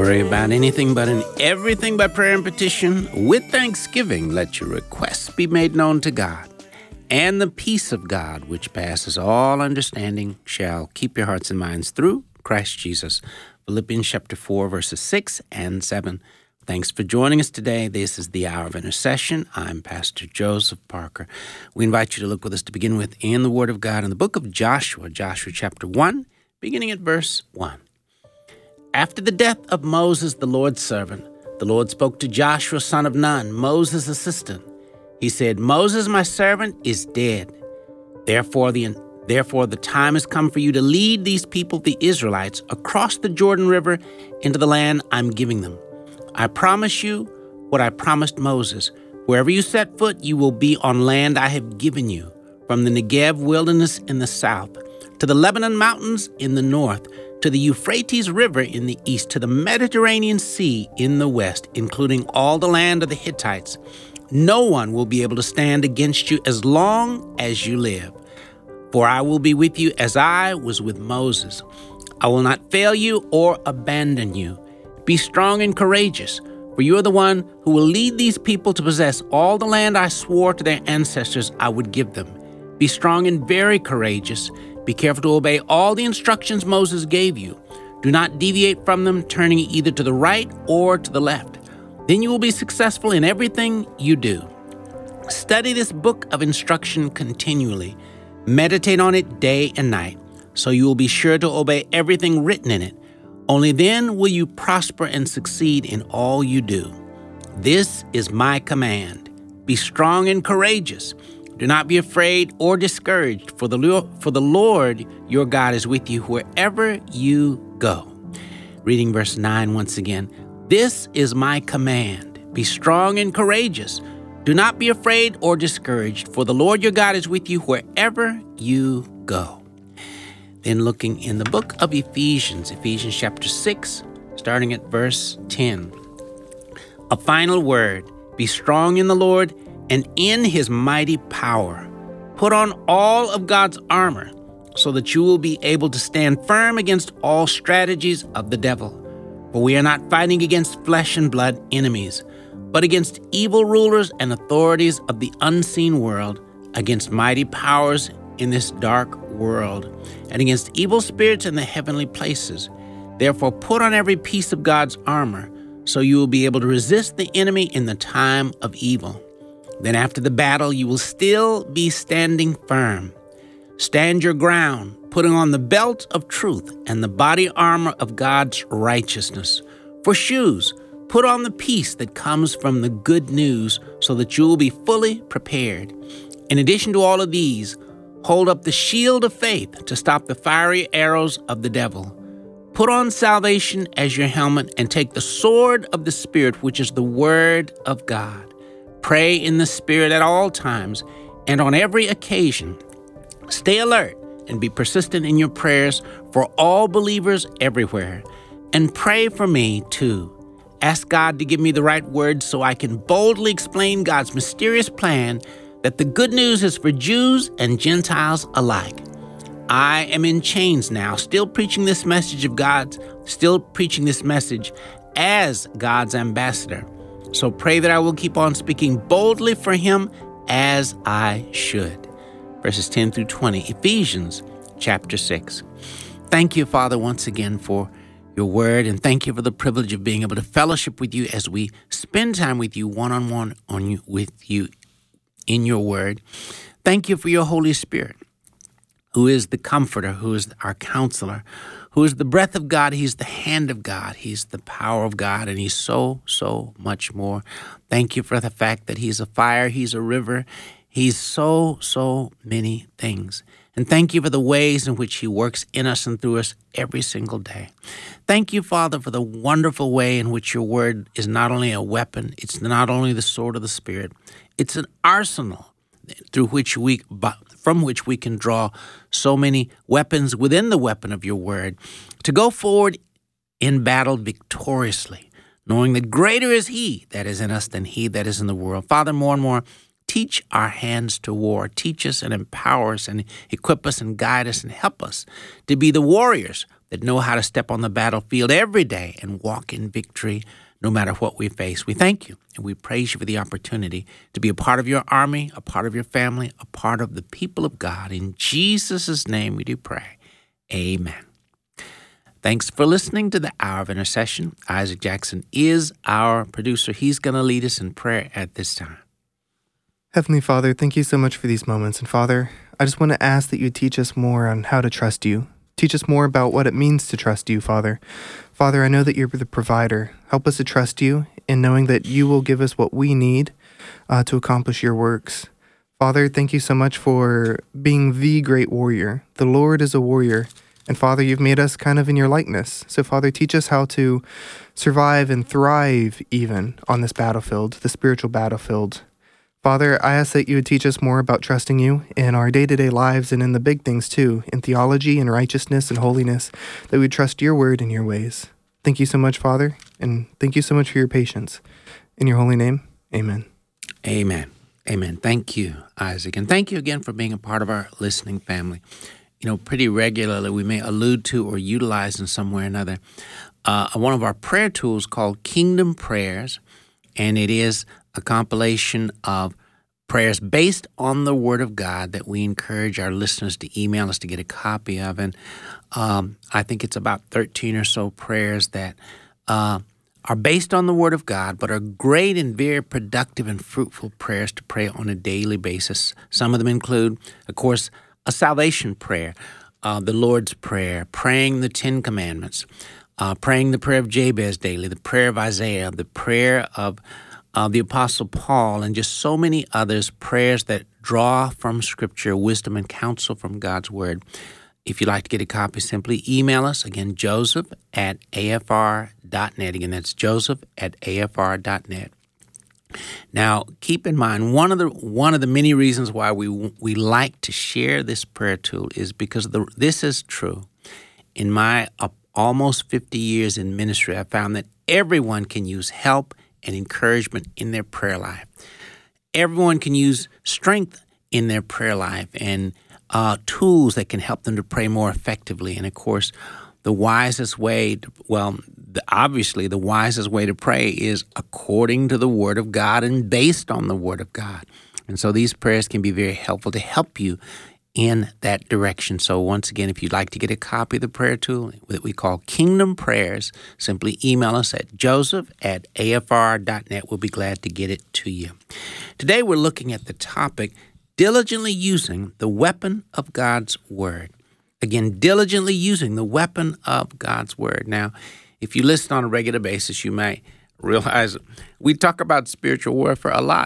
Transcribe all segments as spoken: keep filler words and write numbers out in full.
worry about anything but in everything by prayer and petition. With thanksgiving, let your requests be made known to God. And the peace of God, which passes all understanding, shall keep your hearts and minds through Christ Jesus. Philippians chapter four, verses six and seven. Thanks for joining us today. This is the Hour of Intercession. I'm Pastor Joseph Parker. We invite you to look with us to begin with in the Word of God in the book of Joshua, Joshua chapter one, beginning at verse one. After the death of Moses, the Lord's servant, the Lord spoke to Joshua, son of Nun, Moses' assistant. He said, Moses, my servant, is dead. Therefore the, therefore the time has come for you to lead these people, the Israelites, across the Jordan River into the land I'm giving them. I promise you what I promised Moses. Wherever you set foot, you will be on land I have given you, from the Negev wilderness in the south, to the Lebanon mountains in the north, to the Euphrates River in the east, to the Mediterranean Sea in the west, including all the land of the Hittites. No one will be able to stand against you as long as you live. For I will be with you as I was with Moses. I will not fail you or abandon you. Be strong and courageous, for you are the one who will lead these people to possess all the land I swore to their ancestors I would give them. Be strong and very courageous. Be careful to obey all the instructions Moses gave you. Do not deviate from them, turning either to the right or to the left. Then you will be successful in everything you do. Study this book of instruction continually. Meditate on it day and night, so you will be sure to obey everything written in it. Only then will you prosper and succeed in all you do. This is my command. Be strong and courageous. Do not be afraid or discouraged, for the Lord, for the Lord your God is with you wherever you go. Reading verse nine once again. This is my command. Be strong and courageous. Do not be afraid or discouraged, for the Lord your God is with you wherever you go. Then looking in the book of Ephesians, Ephesians chapter six, starting at verse ten. A final word, be strong in the Lord and in his mighty power. Put on all of God's armor so that you will be able to stand firm against all strategies of the devil. For we are not fighting against flesh and blood enemies, but against evil rulers and authorities of the unseen world, against mighty powers in this dark world, and against evil spirits in the heavenly places. Therefore, put on every piece of God's armor, so you will be able to resist the enemy in the time of evil. Then after the battle, you will still be standing firm. Stand your ground, putting on the belt of truth and the body armor of God's righteousness. For shoes, put on the peace that comes from the good news, so that you will be fully prepared. In addition to all of these, hold up the shield of faith to stop the fiery arrows of the devil. Put on salvation as your helmet and take the sword of the Spirit, which is the word of God. Pray in the Spirit at all times and on every occasion. Stay alert and be persistent in your prayers for all believers everywhere. And pray for me too. Ask God to give me the right words so I can boldly explain God's mysterious plan that the good news is for Jews and Gentiles alike. I am in chains now, still preaching this message of God, still preaching this message as God's ambassador. So pray that I will keep on speaking boldly for him as I should. Verses ten through twenty, Ephesians chapter six. Thank you, Father, once again for your word, and thank you for the privilege of being able to fellowship with you as we spend time with you one-on-one on you, with you in your word. Thank you for your Holy Spirit, who is the comforter, who is our counselor, who is the breath of God. He's the hand of God. He's the power of God, and he's so, so much more. Thank you for the fact that he's a fire, he's a river, he's so, so many things. And thank you for the ways in which he works in us and through us every single day. Thank you, Father, for the wonderful way in which your word is not only a weapon, it's not only the sword of the Spirit, it's an arsenal through which we, from which we can draw so many weapons within the weapon of your word to go forward in battle victoriously, knowing that greater is he that is in us than he that is in the world. Father, more and more, teach our hands to war. Teach us and empower us and equip us and guide us and help us to be the warriors that know how to step on the battlefield every day and walk in victory no matter what we face. We thank you and we praise you for the opportunity to be a part of your army, a part of your family, a part of the people of God. In Jesus' name we do pray. Amen. Thanks for listening to the Hour of Intercession. Isaac Jackson is our producer. He's going to lead us in prayer at this time. Heavenly Father, thank you so much for these moments. And Father, I just want to ask that you teach us more on how to trust you. Teach us more about what it means to trust you, Father. Father, I know that you're the provider. Help us to trust you in knowing that you will give us what we need uh, to accomplish your works. Father, thank you so much for being the great warrior. The Lord is a warrior. And Father, you've made us kind of in your likeness. So Father, teach us how to survive and thrive even on this battlefield, the spiritual battlefield. Father, I ask that you would teach us more about trusting you in our day-to-day lives and in the big things too, in theology and righteousness and holiness, that we trust your word and your ways. Thank you so much, Father, and thank you so much for your patience. In your holy name, amen. Amen. Amen. Thank you, Isaac. And thank you again for being a part of our listening family. You know, pretty regularly we may allude to or utilize in some way or another uh, one of our prayer tools called Kingdom Prayers, and it is a compilation of prayers based on the Word of God that we encourage our listeners to email us to get a copy of. And um, I think it's about thirteen or so prayers that uh, are based on the Word of God, but are great and very productive and fruitful prayers to pray on a daily basis. Some of them include, of course, a salvation prayer, uh, the Lord's Prayer, praying the Ten Commandments, uh, praying the prayer of Jabez daily, the prayer of Isaiah, the prayer of uh, the Apostle Paul, and just so many others, prayers that draw from Scripture, wisdom and counsel from God's Word. If you'd like to get a copy, simply email us. Again, Joseph at A F R dot net. Again, that's Joseph at A F R dot net. Now, keep in mind, one of the one of the many reasons why we we like to share this prayer tool is because the, this is true. In my uh, almost fifty years in ministry, I found that everyone can use help and encouragement in their prayer life. Everyone can use strength in their prayer life and uh, tools that can help them to pray more effectively. And of course, the wisest way, to, well, the, obviously the wisest way to pray is according to the Word of God and based on the Word of God. And so these prayers can be very helpful to help you in that direction. So once again, if you'd like to get a copy of the prayer tool that we call Kingdom Prayers, simply email us at joseph at A F R dot net. We'll be glad to get it to you. Today we're looking at the topic, diligently using the weapon of God's Word. Again, diligently using the weapon of God's Word. Now, if you listen on a regular basis, you may realize we talk about spiritual warfare a lot.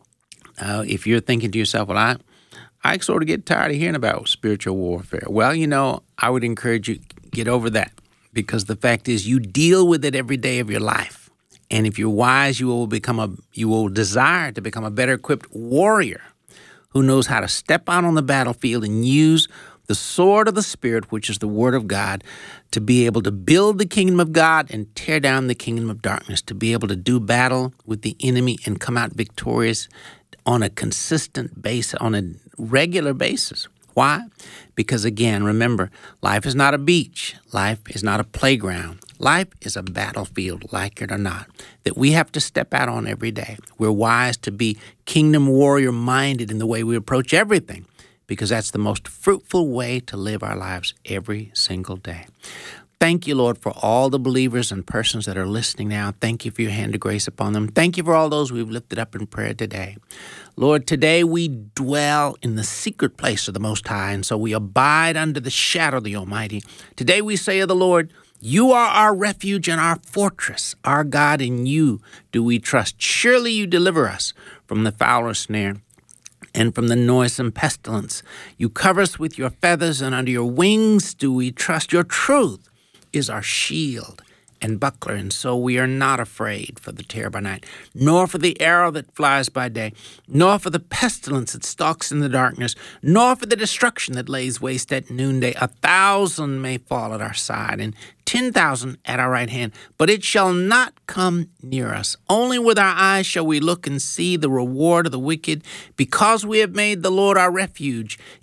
Uh, if you're thinking to yourself, well, I, I sort of get tired of hearing about spiritual warfare. Well, you know, I would encourage you to get over that, because the fact is you deal with it every day of your life. And if you're wise, you will become a you will desire to become a better equipped warrior who knows how to step out on the battlefield and use the sword of the Spirit, which is the Word of God, to be able to build the kingdom of God and tear down the kingdom of darkness, to be able to do battle with the enemy and come out victorious on a consistent basis, on a regular basis. Why? Because again, remember, life is not a beach. Life is not a playground. Life is a battlefield, like it or not, that we have to step out on every day. We're wise to be kingdom warrior minded in the way we approach everything, because that's the most fruitful way to live our lives every single day. Thank you, Lord, for all the believers and persons that are listening now. Thank you for your hand of grace upon them. Thank you for all those we've lifted up in prayer today. Lord, today we dwell in the secret place of the Most High, and so we abide under the shadow of the Almighty. Today we say of the Lord, you are our refuge and our fortress. Our God, in you do we trust. Surely you deliver us from the fowler's snare and from the noisome pestilence. You cover us with your feathers, and under your wings do we trust. Your truth is our shield and buckler, and so we are not afraid for the terror by night, nor for the arrow that flies by day, nor for the pestilence that stalks in the darkness, nor for the destruction that lays waste at noonday. A thousand may fall at our side, and ten thousand at our right hand, but it shall not come near us. Only with our eyes shall we look and see the reward of the wicked, because we have made the Lord our refuge.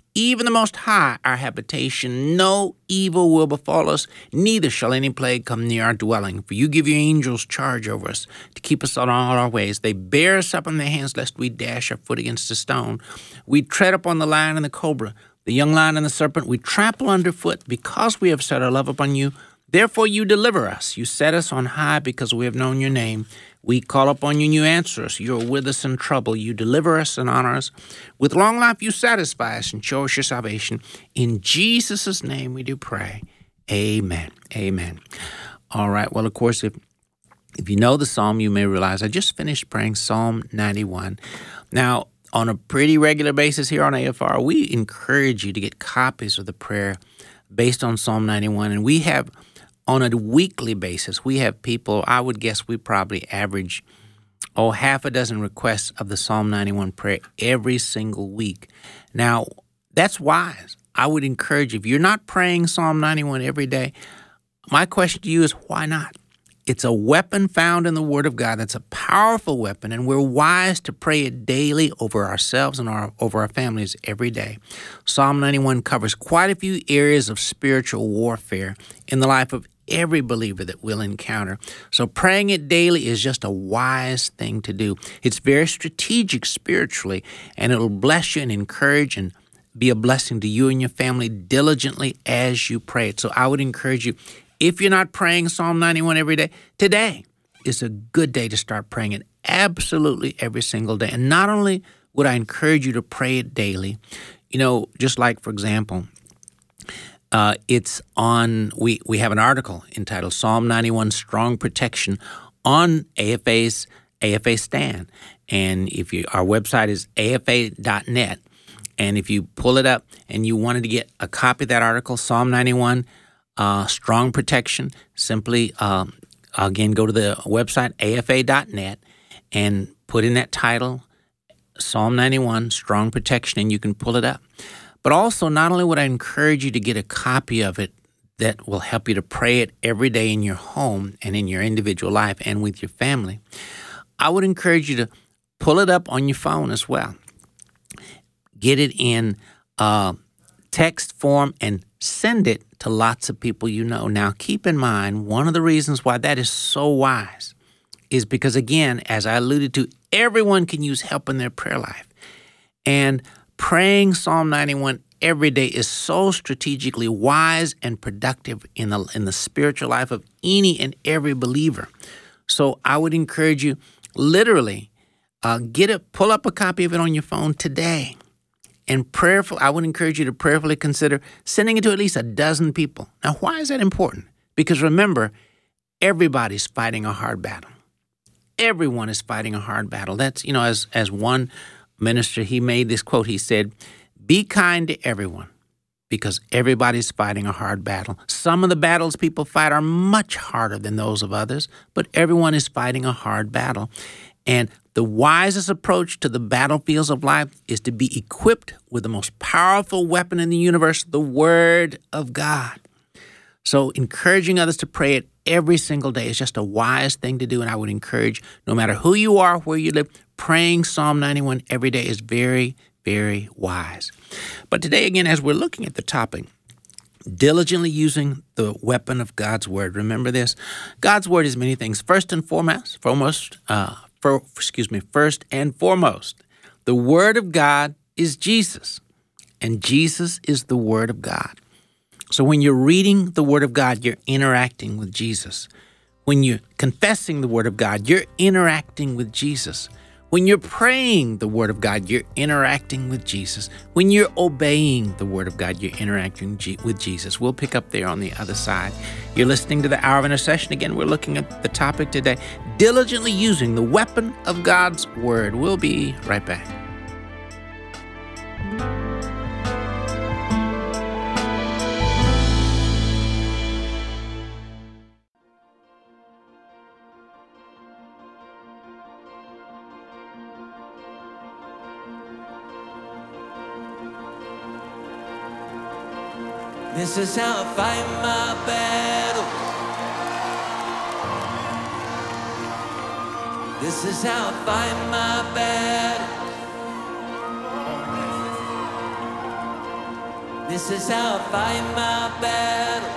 even the Most High our habitation. No evil will befall us, neither shall any plague come near our dwelling. For you give your angels charge over us to keep us on all our ways. They bear us up in their hands, lest we dash our foot against a stone. We tread upon the lion and the cobra, the young lion and the serpent. We trample underfoot, because we have set our love upon you. Therefore you deliver us. You set us on high, because we have known your name. We call upon you and you answer us. You are with us in trouble. You deliver us and honor us. With long life you satisfy us and show us your salvation. In Jesus' name we do pray. Amen. Amen. All right. Well, of course, if if you know the psalm, you may realize I just finished praying Psalm ninety-one. Now, on a pretty regular basis here on A F R, we encourage you to get copies of the prayer based on Psalm ninety-one. And we have, on a weekly basis, we have people, I would guess we probably average, oh, half a dozen requests of the Psalm ninety-one prayer every single week. Now, that's wise. I would encourage you, if you're not praying Psalm ninety-one every day, my question to you is, why not? It's a weapon found in the Word of God. That's a powerful weapon, and we're wise to pray it daily over ourselves and our, over our families every day. Psalm ninety-one covers quite a few areas of spiritual warfare in the life of every believer that we'll encounter. So praying it daily is just a wise thing to do. It's very strategic spiritually, and it'll bless you and encourage and be a blessing to you and your family diligently as you pray it. So I would encourage you, if you're not praying Psalm ninety-one every day, today is a good day to start praying it absolutely every single day. And not only would I encourage you to pray it daily, you know, just like, for example, uh, it's on, we, we have an article entitled Psalm ninety-one Strong Protection on A F A's A F A Stand. And if you, our website is A F A dot net. And if you pull it up and you wanted to get a copy of that article, Psalm ninety-one, Uh, strong protection, simply, um, again, go to the website, A F A dot net, and put in that title, Psalm ninety-one, Strong Protection, and you can pull it up. But also, not only would I encourage you to get a copy of it that will help you to pray it every day in your home and in your individual life and with your family, I would encourage you to pull it up on your phone as well. Get it in uh, text form and send it to lots of people you know. Now, keep in mind, one of the reasons why that is so wise is because, again, as I alluded to, everyone can use help in their prayer life. And praying Psalm ninety-one every day is so strategically wise and productive in the, in the spiritual life of any and every believer. So I would encourage you, literally, uh, get it, pull up a copy of it on your phone today. And prayerful, I would encourage you to prayerfully consider sending it to at least a dozen people. Now, why is that important? Because remember, everybody's fighting a hard battle. Everyone is fighting a hard battle. That's, you know, as, as one minister, he made this quote. He said, be kind to everyone because everybody's fighting a hard battle. Some of the battles people fight are much harder than those of others, but everyone is fighting a hard battle. And the wisest approach to the battlefields of life is to be equipped with the most powerful weapon in the universe, the Word of God. So encouraging others to pray it every single day is just a wise thing to do. And I would encourage, no matter who you are, where you live, praying Psalm ninety-one every day is very, very wise. But today, again, as we're looking at the topic, diligently using the weapon of God's Word. Remember this, God's Word is many things. First and foremost, foremost, uh, For, excuse me, first and foremost, the Word of God is Jesus, and Jesus is the Word of God. So when you're reading the Word of God, you're interacting with Jesus. When you're confessing the Word of God, you're interacting with Jesus. When you're praying the Word of God, you're interacting with Jesus. When you're obeying the Word of God, you're interacting with Jesus. We'll pick up there on the other side. You're listening to the Hour of Intercession. Again, we're looking at the topic today, diligently using the weapon of God's Word. We'll be right back. This is how I fight my battle. This is how I fight my battle. This is how I fight my battles.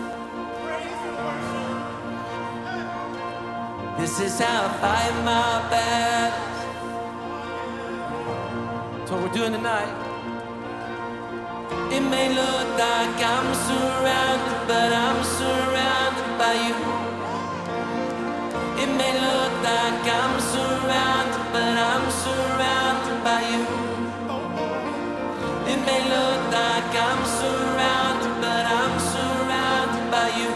This is how I fight my battles. That's what we're doing tonight. It may look like I'm surrounded, but I'm surrounded by you. It may look like I'm surrounded, but I'm surrounded by you. It may look like I'm surrounded, but I'm surrounded by you.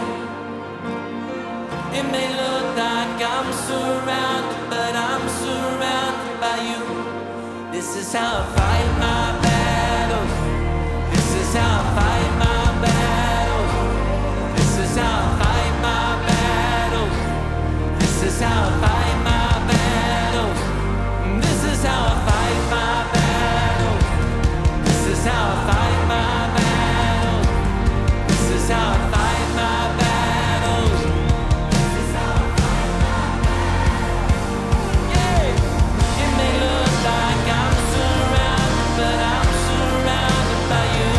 It may look like I'm surrounded, but I'm surrounded by you. This is how I fight my battles. This is how I fight my battles. This is how I fight my battles. This is how I fight my battles. This is how I fight my battles. This is how I fight my battles. This is how I fight my battles. This is how I fight my battles. Yeah. It may look like I'm surrounded, but I'm surrounded by you.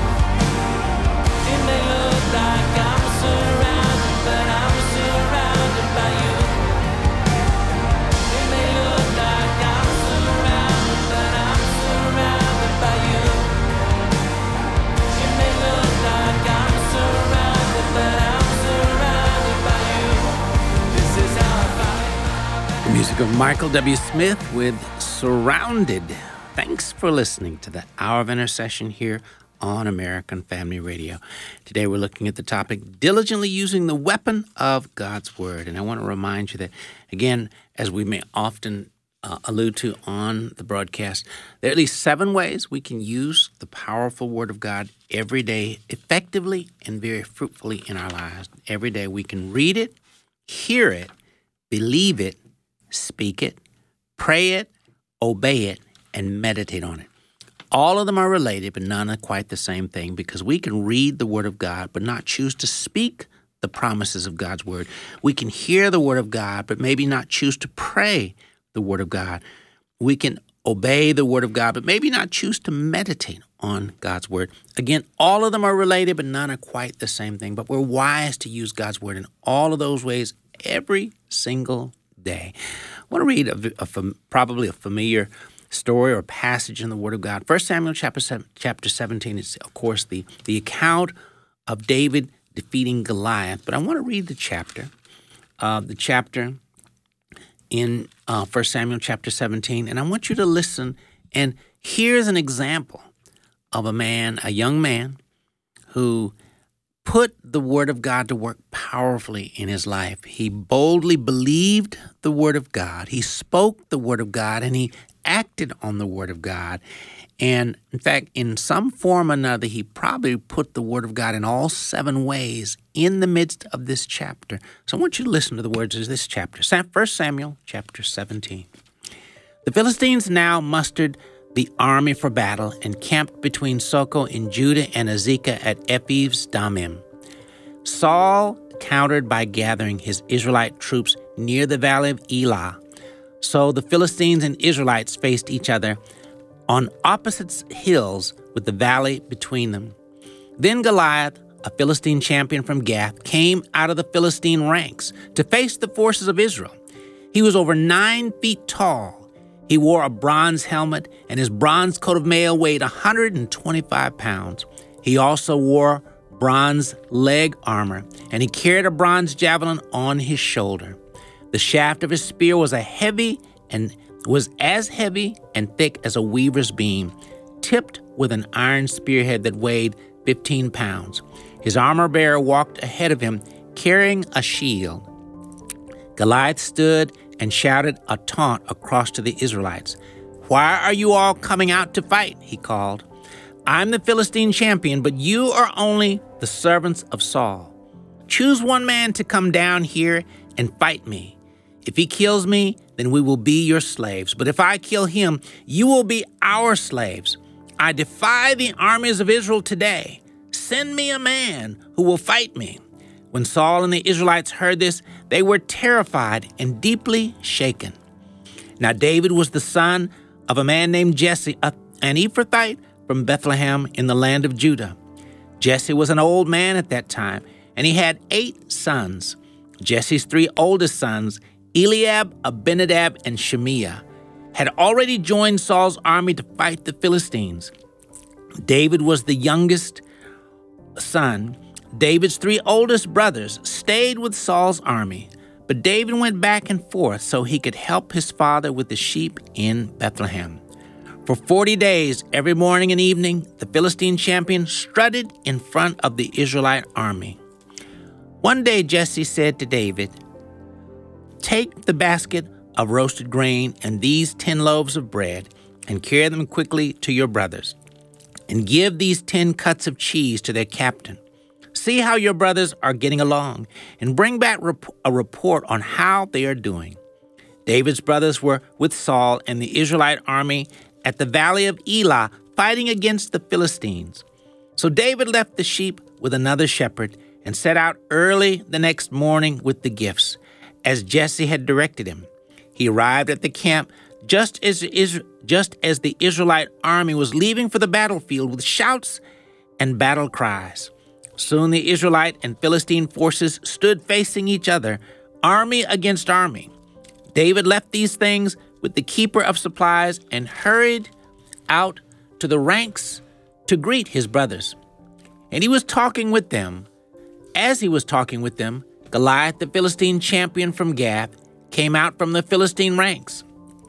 It may look like I'm surrounded, but I'm surrounded by you. It may look like I'm surrounded, but I'm surrounded by you. It may look like I'm surrounded, but I'm surrounded by you. This is how I fight. The music of Michael W. Smith with Surrounded. Thanks for listening to the Hour of Intercession here on American Family Radio. Today we're looking at the topic, diligently using the weapon of God's Word. And I want to remind you that, again, as we may often uh, allude to on the broadcast, there are at least seven ways we can use the powerful Word of God every day effectively and very fruitfully in our lives. Every day we can read it, hear it, believe it, speak it, pray it, obey it, and meditate on it. All of them are related, but none are quite the same thing, because we can read the Word of God but not choose to speak the promises of God's Word. We can hear the Word of God but maybe not choose to pray the Word of God. We can obey the Word of God but maybe not choose to meditate on God's Word. Again, all of them are related, but none are quite the same thing. But we're wise to use God's Word in all of those ways every single day. I want to read a, a, probably a familiar story or passage in the Word of God. First Samuel chapter seven, chapter seventeen is, of course, the, the account of David defeating Goliath. But I want to read the chapter, uh, the chapter in uh, First Samuel chapter seventeen, and I want you to listen. And here's an example of a man, a young man, who put the Word of God to work powerfully in his life. He boldly believed the Word of God. He spoke the Word of God, and he acted on the Word of God. And in fact, in some form or another, he probably put the Word of God in all seven ways in the midst of this chapter. So I want you to listen to the words of this chapter. First Samuel chapter seventeen. The Philistines now mustered the army for battle and camped between Soko in Judah and Azekah at Ephes Damim. Saul countered by gathering his Israelite troops near the valley of Elah. So the Philistines and Israelites faced each other on opposite hills with the valley between them. Then Goliath, a Philistine champion from Gath, came out of the Philistine ranks to face the forces of Israel. He was over nine feet tall. He wore a bronze helmet, and his bronze coat of mail weighed one hundred twenty-five pounds. He also wore bronze leg armor, and he carried a bronze javelin on his shoulder. The shaft of his spear was a heavy and was as heavy and thick as a weaver's beam, tipped with an iron spearhead that weighed fifteen pounds. His armor-bearer walked ahead of him, carrying a shield. Goliath stood and shouted a taunt across to the Israelites. "Why are you all coming out to fight?" he called. "I'm the Philistine champion, but you are only the servants of Saul. Choose one man to come down here and fight me. If he kills me, then we will be your slaves. But if I kill him, you will be our slaves. I defy the armies of Israel today. Send me a man who will fight me." When Saul and the Israelites heard this, they were terrified and deeply shaken. Now David was the son of a man named Jesse, an Ephrathite from Bethlehem in the land of Judah. Jesse was an old man at that time, and he had eight sons. Jesse's three oldest sons, Eliab, Abinadab, and Shemiah, had already joined Saul's army to fight the Philistines. David was the youngest son. David's three oldest brothers stayed with Saul's army, but David went back and forth so he could help his father with the sheep in Bethlehem. For forty days, every morning and evening, the Philistine champion strutted in front of the Israelite army. One day Jesse said to David, "Take the basket of roasted grain and these ten loaves of bread and carry them quickly to your brothers, and give these ten cuts of cheese to their captain. See how your brothers are getting along, and bring back rep- a report on how they are doing." David's brothers were with Saul and the Israelite army at the valley of Elah, fighting against the Philistines. So David left the sheep with another shepherd and set out early the next morning with the gifts, as Jesse had directed him. He arrived at the camp just as, just as the Israelite army was leaving for the battlefield with shouts and battle cries. Soon the Israelite and Philistine forces stood facing each other, army against army. David left these things with the keeper of supplies and hurried out to the ranks to greet his brothers. And he was talking with them. As he was talking with them, Goliath, the Philistine champion from Gath, came out from the Philistine ranks.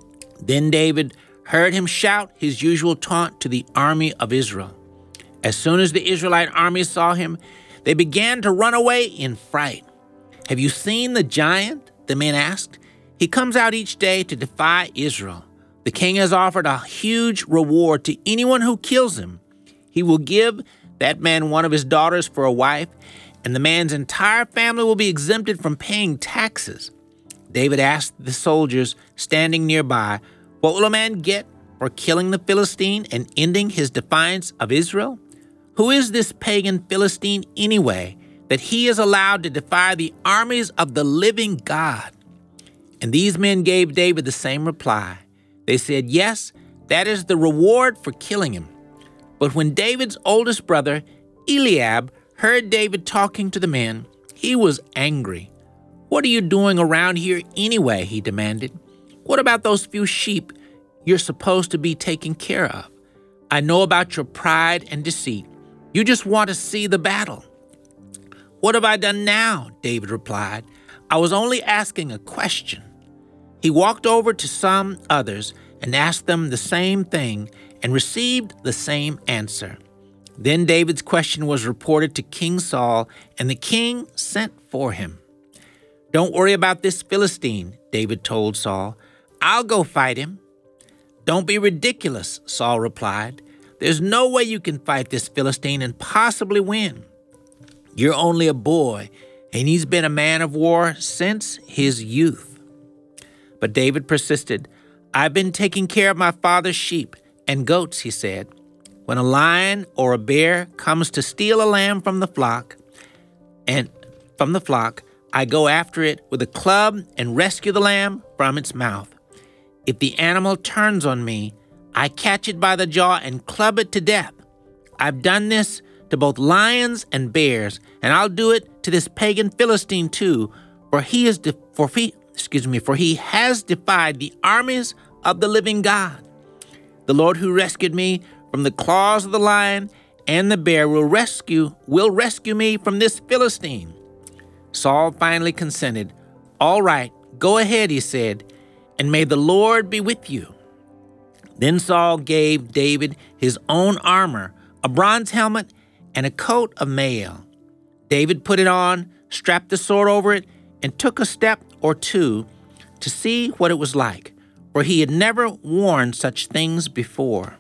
Then David heard him shout his usual taunt to the army of Israel. As soon as the Israelite army saw him, they began to run away in fright. "Have you seen the giant?" the men asked. "He comes out each day to defy Israel. The king has offered a huge reward to anyone who kills him. He will give that man one of his daughters for a wife, and the man's entire family will be exempted from paying taxes." David asked the soldiers standing nearby, "What will a man get for killing the Philistine and ending his defiance of Israel? Who is this pagan Philistine anyway, that he is allowed to defy the armies of the living God?" And these men gave David the same reply. They said, "Yes, that is the reward for killing him." But when David's oldest brother, Eliab, heard David talking to the men, he was angry. "What are you doing around here anyway?" he demanded. "What about those few sheep you're supposed to be taking care of? I know about your pride and deceit. You just want to see the battle." "What have I done now?" David replied. "I was only asking a question." He walked over to some others and asked them the same thing and received the same answer. Then David's question was reported to King Saul, and the king sent for him. "Don't worry about this Philistine," David told Saul. "I'll go fight him." "Don't be ridiculous," Saul replied. "There's no way you can fight this Philistine and possibly win. You're only a boy, and he's been a man of war since his youth." But David persisted. "I've been taking care of my father's sheep and goats," he said. "When a lion or a bear comes to steal a lamb from the flock, and from the flock, I go after it with a club and rescue the lamb from its mouth. If the animal turns on me, I catch it by the jaw and club it to death. I've done this to both lions and bears, and I'll do it to this pagan Philistine too, for he is de- for he, excuse me, for he has defied the armies of the living God. The Lord who rescued me from the claws of the lion and the bear will rescue will rescue me from this Philistine." Saul finally consented. "All right, go ahead," he said, "and may the Lord be with you." Then Saul gave David his own armor, a bronze helmet, and a coat of mail. David put it on, strapped the sword over it, and took a step or two to see what it was like, for he had never worn such things before.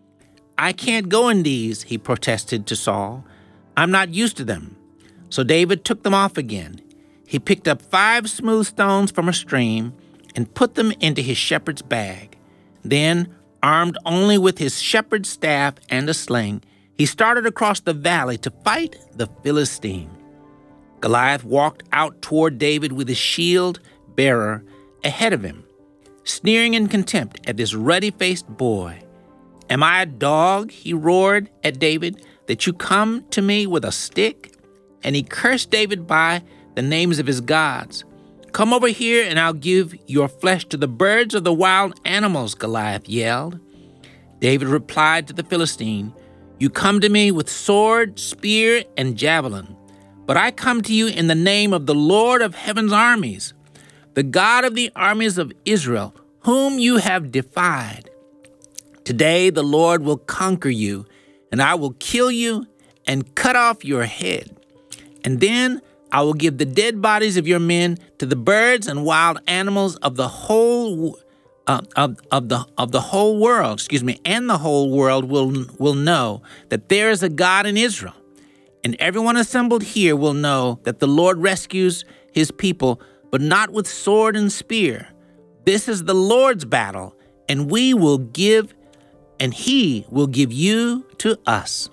"I can't go in these," he protested to Saul. "I'm not used to them." So David took them off again. He picked up five smooth stones from a stream and put them into his shepherd's bag. Then, armed only with his shepherd's staff and a sling, he started across the valley to fight the Philistine. Goliath walked out toward David with his shield bearer ahead of him, sneering in contempt at this ruddy-faced boy. Am I a dog, he roared at David, that you come to me with a stick? And he cursed David by the names of his gods. Come over here and I'll give your flesh to the birds of the wild animals, Goliath yelled. David replied to the Philistine, you come to me with sword, spear, and javelin, but I come to you in the name of the Lord of heaven's armies, the God of the armies of Israel, whom you have defied. Today the Lord will conquer you, and I will kill you and cut off your head. And then I will give the dead bodies of your men to the birds and wild animals of the whole uh, of, of the of the whole world, excuse me, and the whole world will will know that there is a God in Israel. And everyone assembled here will know that the Lord rescues his people, but not with sword and spear. This is the Lord's battle, and we will give, and he will give you to us.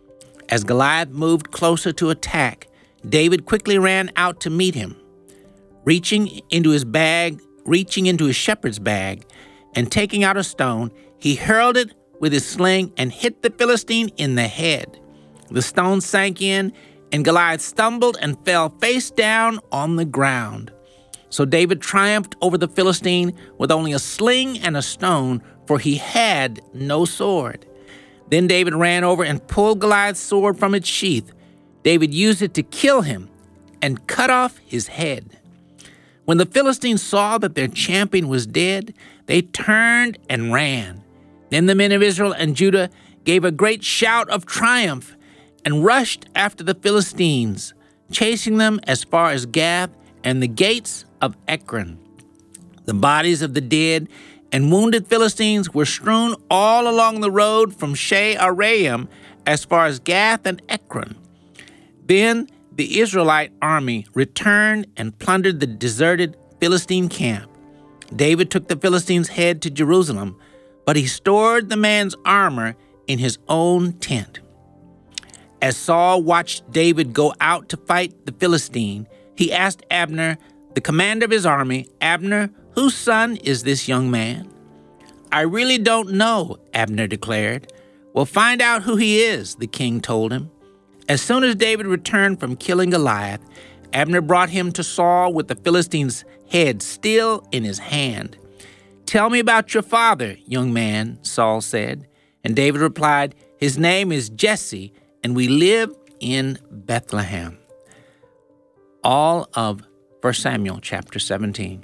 As Goliath moved closer to attack, David quickly ran out to meet him. Reaching into his bag, reaching into his shepherd's bag, and taking out a stone, he hurled it with his sling and hit the Philistine in the head. The stone sank in, and Goliath stumbled and fell face down on the ground. So David triumphed over the Philistine with only a sling and a stone, for he had no sword. Then David ran over and pulled Goliath's sword from its sheath. David used it to kill him and cut off his head. When the Philistines saw that their champion was dead, they turned and ran. Then the men of Israel and Judah gave a great shout of triumph and rushed after the Philistines, chasing them as far as Gath and the gates of Ekron. The bodies of the dead and wounded Philistines were strewn all along the road from Sha'araim as far as Gath and Ekron. Then the Israelite army returned and plundered the deserted Philistine camp. David took the Philistine's head to Jerusalem, but he stored the man's armor in his own tent. As Saul watched David go out to fight the Philistine, he asked Abner, the commander of his army, Abner, whose son is this young man? I really don't know, Abner declared. Well, find out who he is, the king told him. As soon as David returned from killing Goliath, Abner brought him to Saul with the Philistine's head still in his hand. Tell me about your father, young man, Saul said. And David replied, his name is Jesse, and we live in Bethlehem. All of First Samuel chapter seventeen.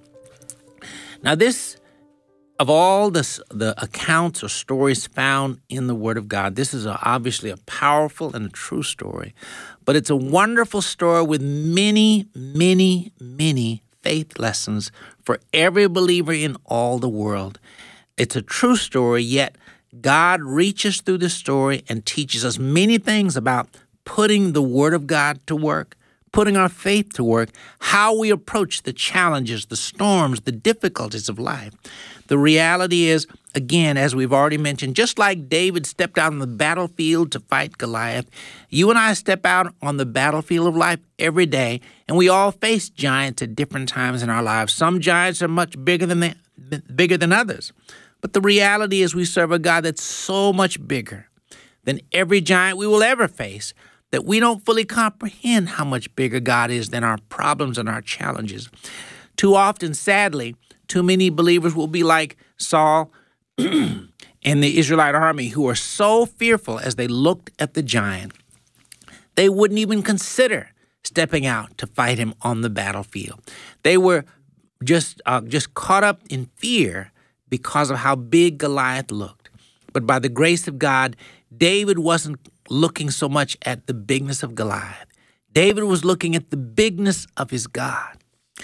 Now this, of all the, the accounts or stories found in the Word of God, this is a, obviously a powerful and a true story. But it's a wonderful story with many, many, many faith lessons for every believer in all the world. It's a true story, yet God reaches through the story and teaches us many things about putting the Word of God to work, putting our faith to work, how we approach the challenges, the storms, the difficulties of life. The reality is, again, as we've already mentioned, just like David stepped out on the battlefield to fight Goliath, you and I step out on the battlefield of life every day, and we all face giants at different times in our lives. Some giants are much bigger than they, bigger than others. But the reality is we serve a God that's so much bigger than every giant we will ever face that we don't fully comprehend how much bigger God is than our problems and our challenges. Too often, sadly, too many believers will be like Saul and the Israelite army, who are so fearful as they looked at the giant, they wouldn't even consider stepping out to fight him on the battlefield. They were just uh, just caught up in fear because of how big Goliath looked. But by the grace of God, David wasn't looking so much at the bigness of Goliath. David was looking at the bigness of his God.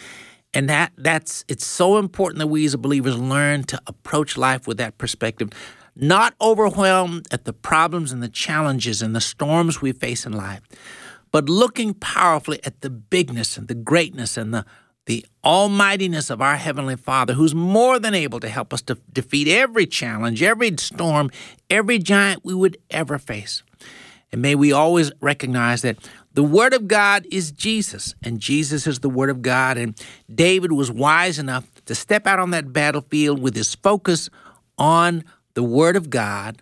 And that that's it's so important that we as believers learn to approach life with that perspective, not overwhelmed at the problems and the challenges and the storms we face in life, but looking powerfully at the bigness and the greatness and the the almightiness of our Heavenly Father, who's more than able to help us to defeat every challenge, every storm, every giant we would ever face. And may we always recognize that the Word of God is Jesus, and Jesus is the Word of God. And David was wise enough to step out on that battlefield with his focus on the Word of God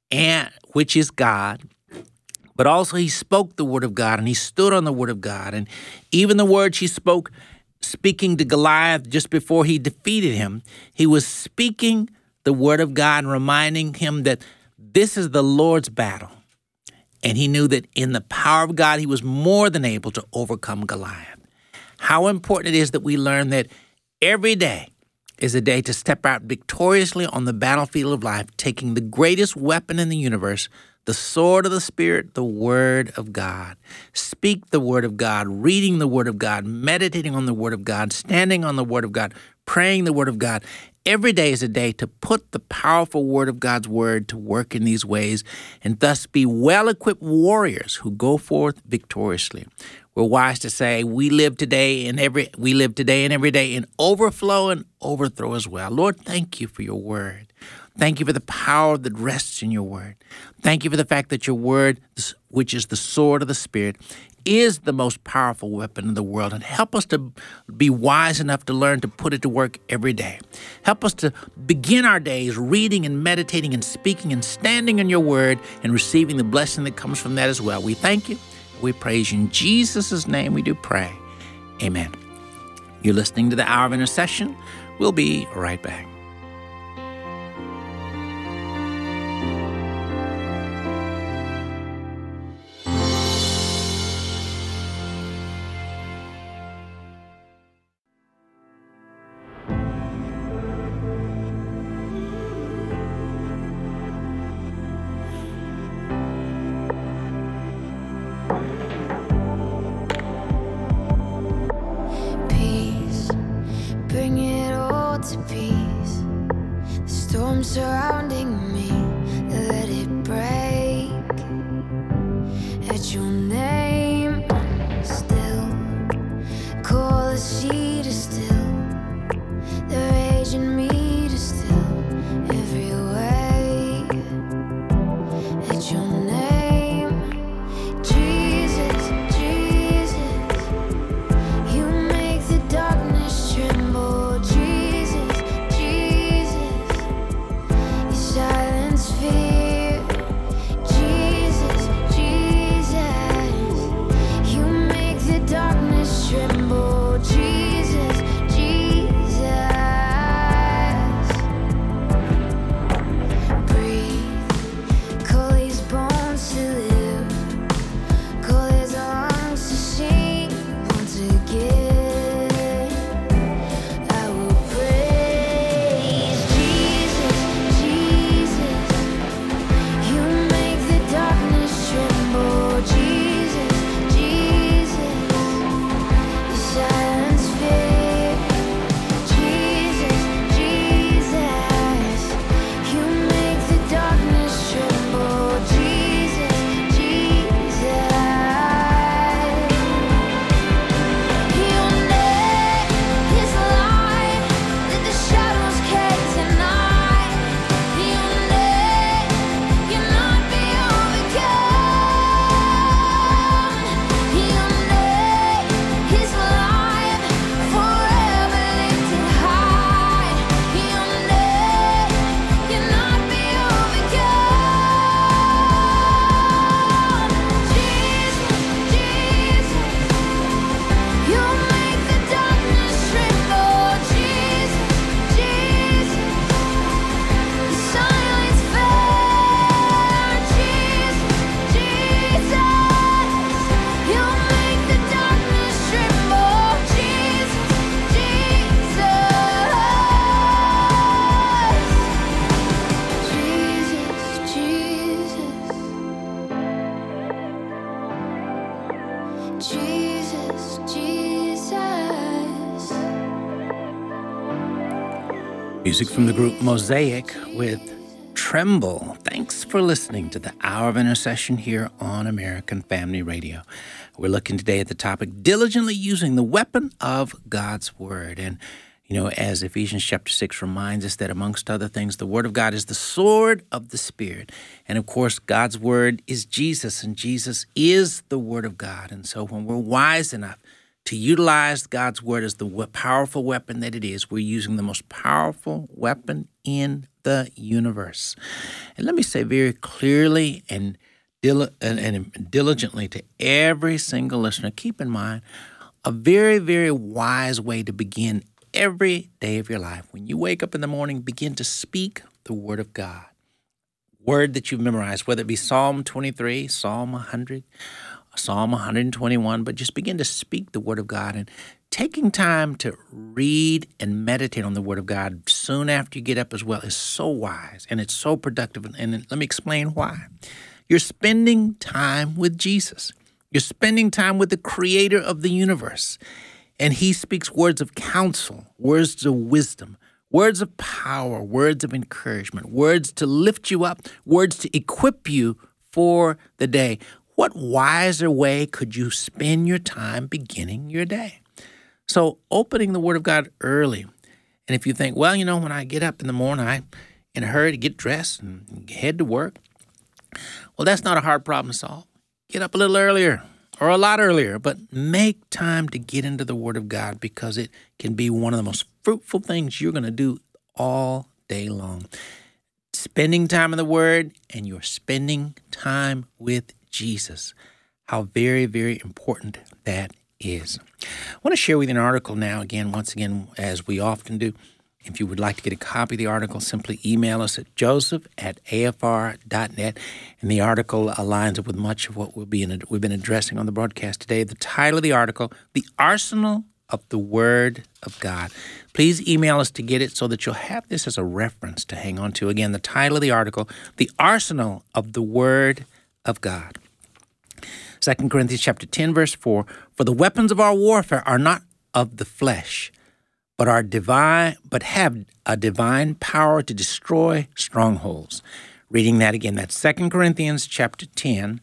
and which is God. But also he spoke the word of God, and he stood on the word of God. And even the words he spoke, speaking to Goliath just before he defeated him, he was speaking the word of God and reminding him that this is the Lord's battle. And he knew that in the power of God, he was more than able to overcome Goliath. How important it is that we learn that every day is a day to step out victoriously on the battlefield of life, taking the greatest weapon in the universe, the sword of the Spirit, the Word of God. Speak the Word of God, reading the Word of God, meditating on the Word of God, standing on the Word of God, praying the Word of God. Every day is a day to put the powerful Word of God's Word to work in these ways and thus be well-equipped warriors who go forth victoriously. We're wise to say we live today and every we live today and every day in overflow and overthrow as well. Lord, thank you for your word. Thank you for the power that rests in your word. Thank you for the fact that your word, which is the sword of the Spirit, is the most powerful weapon in the world. And help us to be wise enough to learn to put it to work every day. Help us to begin our days reading and meditating and speaking and standing in your word and receiving the blessing that comes from that as well. We thank you. We praise you. In Jesus' name we do pray. Amen. You're listening to the Hour of Intercession. We'll be right back. Bring it all to peace. The storm surrounding me, let it break. At your name, still call the sea to still, the rage in me to still every way. At your name, Jesus, Jesus, you make the darkness tremble. Jesus, Jesus, you silence fear. Jesus, Jesus, you make the darkness tremble. Jesus, Jesus, breathe, call these bones to live, call his lungs to sing once again. I will praise Jesus, Jesus, you make the darkness tremble. Jesus, Jesus, you silence fear. Jesus, Jesus, you make the darkness tremble. Jesus, Jesus, your name is light that the shadows can't deny. Your name cannot be overcome. Your name is light, forever lifted high. Your name cannot be overcome. Jesus, Jesus, you make the darkness tremble. Jesus, Jesus, you silence fear. Jesus, Jesus, you make the darkness tremble. Jesus, Jesus, Jesus, Jesus. Music from the group Mosaic with Tremble. Thanks for listening to the Hour of Intercession here on American Family Radio. We're looking today at the topic, diligently using the weapon of God's Word. And, you know, as Ephesians chapter six reminds us that amongst other things, the Word of God is the sword of the Spirit. And, of course, God's Word is Jesus, and Jesus is the Word of God. And so when we're wise enough to utilize God's Word as the we- powerful weapon that it is, we're using the most powerful weapon in the universe. And let me say very clearly and, dil- and, and diligently to every single listener, keep in mind a very, very wise way to begin every day of your life. When you wake up in the morning, begin to speak the Word of God. Word that you've memorized, whether it be Psalm twenty-three, Psalm one hundred, Psalm one hundred twenty-one, but just begin to speak the Word of God. And taking time to read and meditate on the Word of God soon after you get up as well is so wise, and it's so productive. And let me explain why. You're spending time with Jesus. You're spending time with the Creator of the universe, and He speaks words of counsel, words of wisdom, words of power, words of encouragement, words to lift you up, words to equip you for the day. What wiser way could you spend your time beginning your day? So opening the Word of God early. And if you think, well, you know, when I get up in the morning, I'm in a hurry to get dressed and head to work. Well, that's not a hard problem to solve. Get up a little earlier or a lot earlier, but make time to get into the Word of God because it can be one of the most fruitful things you're going to do all day long. Spending time in the Word, and you're spending time with Jesus. How very, very important that is. I want to share with you an article now, again, once again, as we often do. If you would like to get a copy of the article, simply email us at joseph at a f r dot net. And the article aligns up with much of what we'll be in, we've been addressing on the broadcast today. The title of the article, The Arsenal of the Word of God. Please email us to get it so that you'll have this as a reference to hang on to. Again, the title of the article, The Arsenal of the Word of God. Second Corinthians chapter ten, verse four, For the weapons of our warfare are not of the flesh, but are divine, but have a divine power to destroy strongholds. Reading that again, that's Second Corinthians chapter ten,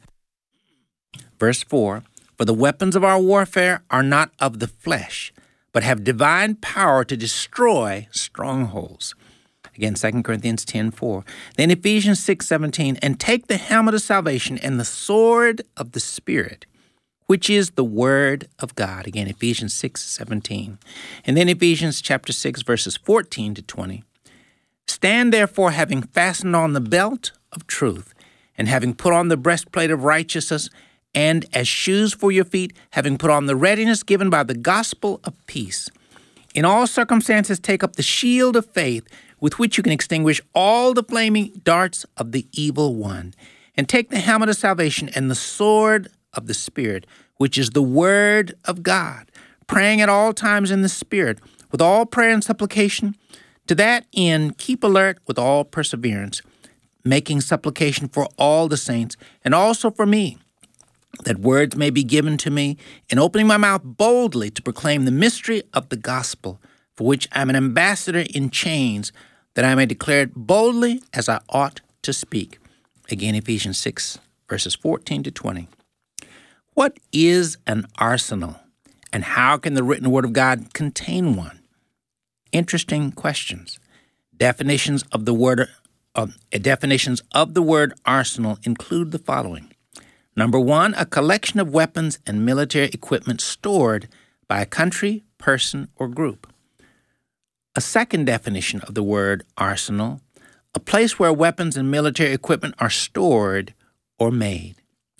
verse four. For the weapons of our warfare are not of the flesh, but have divine power to destroy strongholds. Again, Second Corinthians ten four. Then Ephesians six seventeen, and take the helmet of salvation and the sword of the Spirit, which is the Word of God. Again, Ephesians six seventeen. And then Ephesians chapter six, verses fourteen to twenty. Stand therefore, having fastened on the belt of truth, and having put on the breastplate of righteousness, and as shoes for your feet, having put on the readiness given by the gospel of peace. In all circumstances, take up the shield of faith, with which you can extinguish all the flaming darts of the evil one, and take the helmet of salvation and the sword of the Spirit, which is the Word of God, praying at all times in the Spirit, with all prayer and supplication. To that end, keep alert with all perseverance, making supplication for all the saints, and also for me, that words may be given to me, in opening my mouth boldly to proclaim the mystery of the gospel, for which I am an ambassador in chains, that I may declare it boldly as I ought to speak. Again, Ephesians six, verses fourteen to twenty. What is an arsenal, and how can the written Word of God contain one? Interesting questions. Definitions of the word uh, definitions of the word arsenal include the following. Number one, a collection of weapons and military equipment stored by a country, person, or group. A second definition of the word arsenal, a place where weapons and military equipment are stored or made.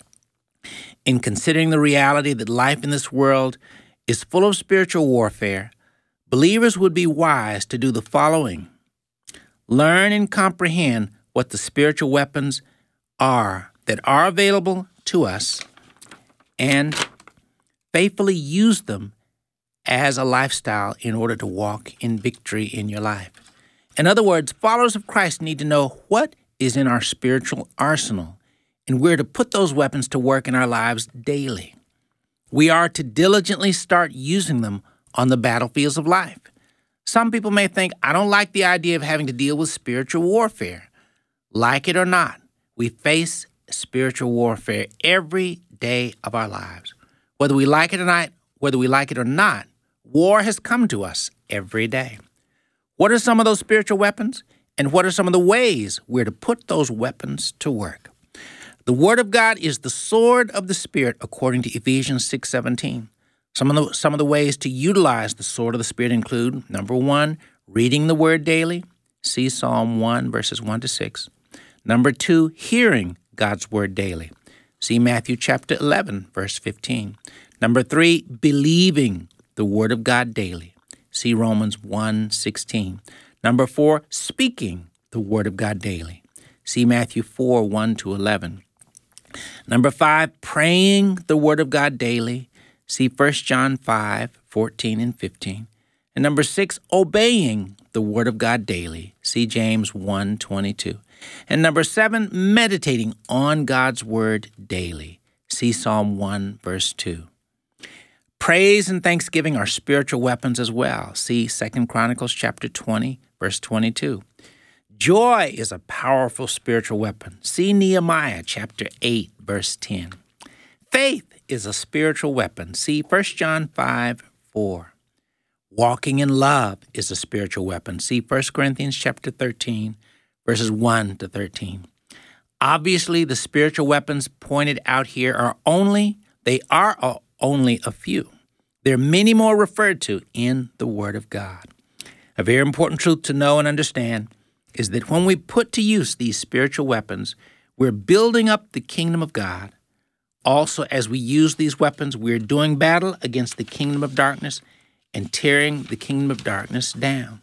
In considering the reality that life in this world is full of spiritual warfare, believers would be wise to do the following. Learn and comprehend what the spiritual weapons are that are available to us, and faithfully use them as a lifestyle in order to walk in victory in your life. In other words, followers of Christ need to know what is in our spiritual arsenal, and we're to put those weapons to work in our lives daily. We are to diligently start using them on the battlefields of life. Some people may think, I don't like the idea of having to deal with spiritual warfare. Like it or not, we face spiritual warfare every day of our lives. Whether we like it or not, whether we like it or not, war has come to us every day. What are some of those spiritual weapons? And what are some of the ways we're to put those weapons to work? The Word of God is the sword of the Spirit, according to Ephesians six seventeen. Some of the, some of the ways to utilize the sword of the Spirit include, number one, reading the Word daily. See Psalm one, verses one to six. Number two, hearing God's word daily. See Matthew chapter eleven, verse fifteen. Number three, believing the word of God daily. See Romans one sixteen. Number four, speaking the word of God daily. See Matthew four, one to eleven. Number five, praying the word of God daily. See First John five, fourteen and fifteen. And number six, obeying the word of God daily. See James one, twenty-two. And number seven, meditating on God's word daily. See Psalm one, verse two. Praise and thanksgiving are spiritual weapons as well. See Second Chronicles chapter twenty, verse twenty-two. Joy is a powerful spiritual weapon. See Nehemiah chapter eight, verse ten. Faith is a spiritual weapon. See First John five, four. Walking in love is a spiritual weapon. See First Corinthians chapter thirteen, verses one to thirteen. Obviously, the spiritual weapons pointed out here are only, they are only a few. There are many more referred to in the Word of God. A very important truth to know and understand is that when we put to use these spiritual weapons, we're building up the kingdom of God. Also, as we use these weapons, we're doing battle against the kingdom of darkness and tearing the kingdom of darkness down.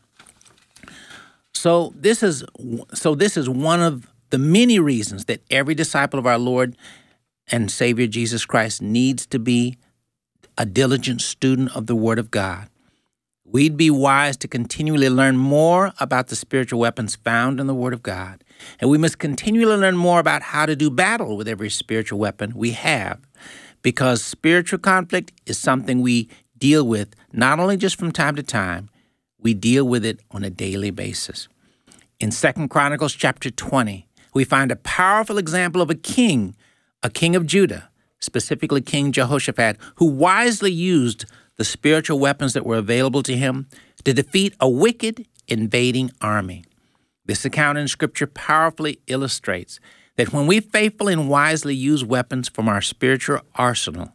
So this is so this is one of the many reasons that every disciple of our Lord and Savior Jesus Christ needs to be a diligent student of the Word of God. We'd be wise to continually learn more about the spiritual weapons found in the Word of God. And we must continually learn more about how to do battle with every spiritual weapon we have, because spiritual conflict is something we deal with not only just from time to time, we deal with it on a daily basis. In Second Chronicles chapter twenty, we find a powerful example of a king, a king of Judah, specifically King Jehoshaphat, who wisely used the spiritual weapons that were available to him to defeat a wicked invading army. This account in Scripture powerfully illustrates that when we faithfully and wisely use weapons from our spiritual arsenal,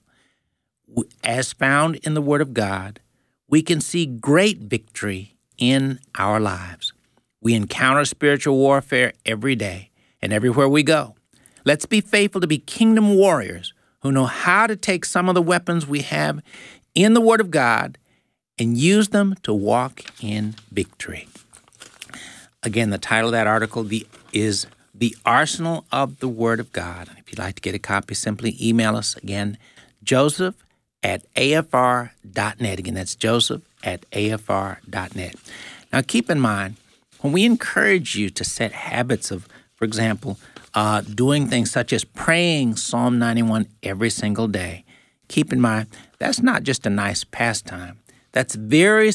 as found in the Word of God, we can see great victory in our lives. We encounter spiritual warfare every day and everywhere we go. Let's be faithful to be kingdom warriors who know how to take some of the weapons we have in the Word of God and use them to walk in victory. Again, the title of that article the, is The Arsenal of the Word of God. If you'd like to get a copy, simply email us again, Joseph at A F R dot net. Again, that's Joseph at A F R dot net. Now, keep in mind, when we encourage you to set habits of, for example, uh, doing things such as praying Psalm ninety-one every single day, keep in mind, that's not just a nice pastime. That's very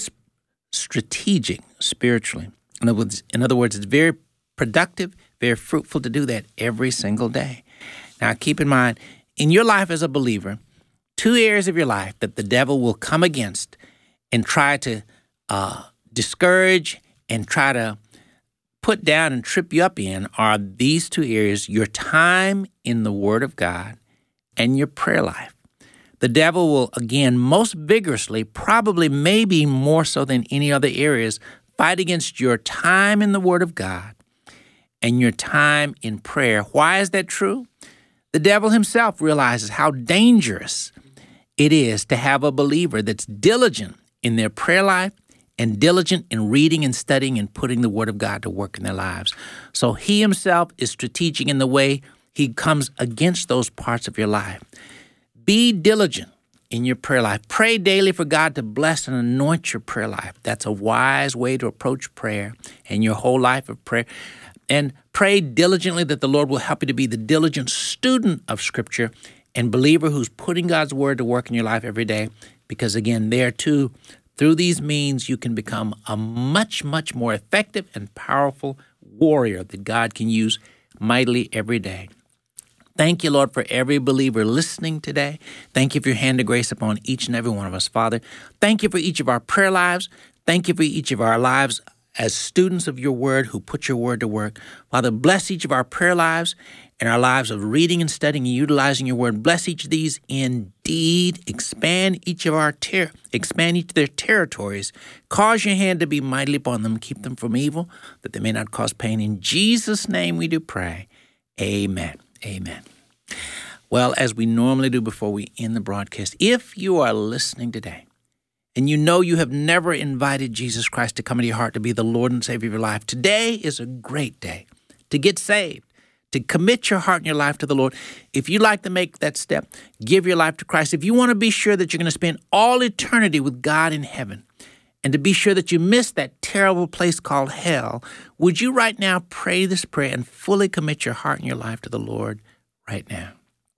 strategic spiritually. In other words, in other words, it's very productive, very fruitful to do that every single day. Now, keep in mind, in your life as a believer, two areas of your life that the devil will come against and try to uh, discourage and try to put down and trip you up in are these two areas: your time in the Word of God and your prayer life. The devil will, again, most vigorously, probably maybe more so than any other areas, fight against your time in the Word of God and your time in prayer. Why is that true? The devil himself realizes how dangerous it is to have a believer that's diligent in their prayer life and diligent in reading and studying and putting the Word of God to work in their lives. So he himself is strategic in the way he comes against those parts of your life. Be diligent in your prayer life. Pray daily for God to bless and anoint your prayer life. That's a wise way to approach prayer and your whole life of prayer. And pray diligently that the Lord will help you to be the diligent student of Scripture and believer who's putting God's Word to work in your life every day. Because again, there too, through these means, you can become a much, much more effective and powerful warrior that God can use mightily every day. Thank you, Lord, for every believer listening today. Thank you for your hand of grace upon each and every one of us, Father. Thank you for each of our prayer lives. Thank you for each of our lives as students of your word who put your word to work. Father, bless each of our prayer lives and our lives of reading and studying and utilizing your word. Bless each of these indeed. Expand each of our ter- expand each of their territories. Cause your hand to be mightily upon them. Keep them from evil, that they may not cause pain. In Jesus' name we do pray. Amen. Amen. Well, as we normally do before we end the broadcast, if you are listening today and you know you have never invited Jesus Christ to come into your heart to be the Lord and Savior of your life, today is a great day to get saved, to commit your heart and your life to the Lord. If you'd like to make that step, give your life to Christ. If you want to be sure that you're going to spend all eternity with God in heaven, and to be sure that you miss that terrible place called hell, would you right now pray this prayer and fully commit your heart and your life to the Lord right now?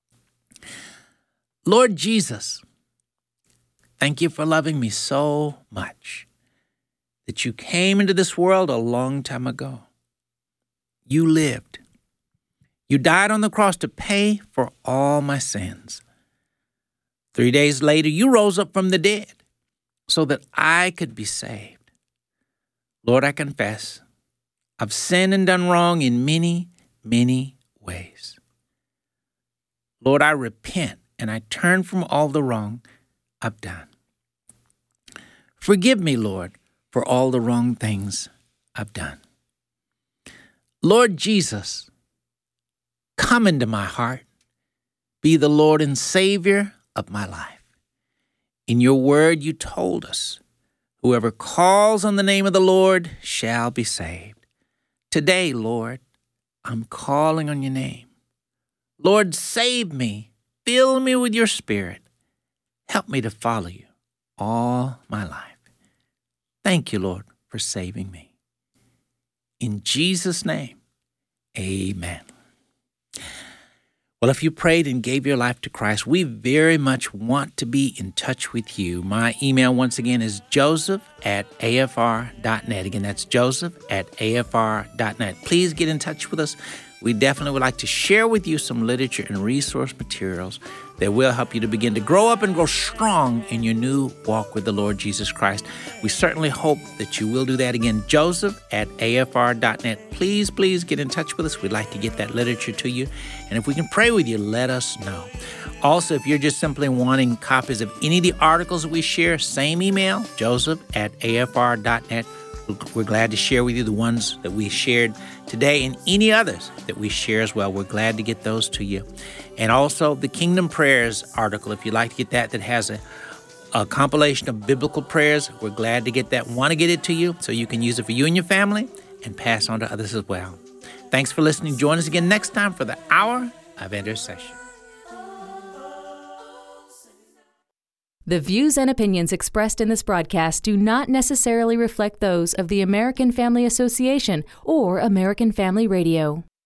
Lord Jesus, thank you for loving me so much that you came into this world a long time ago. You lived. You died on the cross to pay for all my sins. Three days later, you rose up from the dead so that I could be saved. Lord, I confess I've sinned and done wrong in many, many ways. Lord, I repent and I turn from all the wrong I've done. Forgive me, Lord, for all the wrong things I've done. Lord Jesus, come into my heart. Be the Lord and Savior of my life. In your word, you told us, whoever calls on the name of the Lord shall be saved. Today, Lord, I'm calling on your name. Lord, save me. Fill me with your Spirit. Help me to follow you all my life. Thank you, Lord, for saving me. In Jesus' name, amen. Well, if you prayed and gave your life to Christ, we very much want to be in touch with you. My email, once again, is joseph at a f r dot net. Again, that's joseph at a f r dot net. Please get in touch with us. We definitely would like to share with you some literature and resource materials that will help you to begin to grow up and grow strong in your new walk with the Lord Jesus Christ. We certainly hope that you will do that. Again, joseph at a f r dot net. Please, please get in touch with us. We'd like to get that literature to you. And if we can pray with you, let us know. Also, if you're just simply wanting copies of any of the articles that we share, same email, joseph at a f r dot net. We're glad to share with you the ones that we shared today and any others that we share as well. We're glad to get those to you. And also the Kingdom Prayers article, if you'd like to get that, that has a, a compilation of biblical prayers. We're glad to get that. Want to get it to you so you can use it for you and your family and pass on to others as well. Thanks for listening. Join us again next time for the Hour of Intercession. The views and opinions expressed in this broadcast do not necessarily reflect those of the American Family Association or American Family Radio.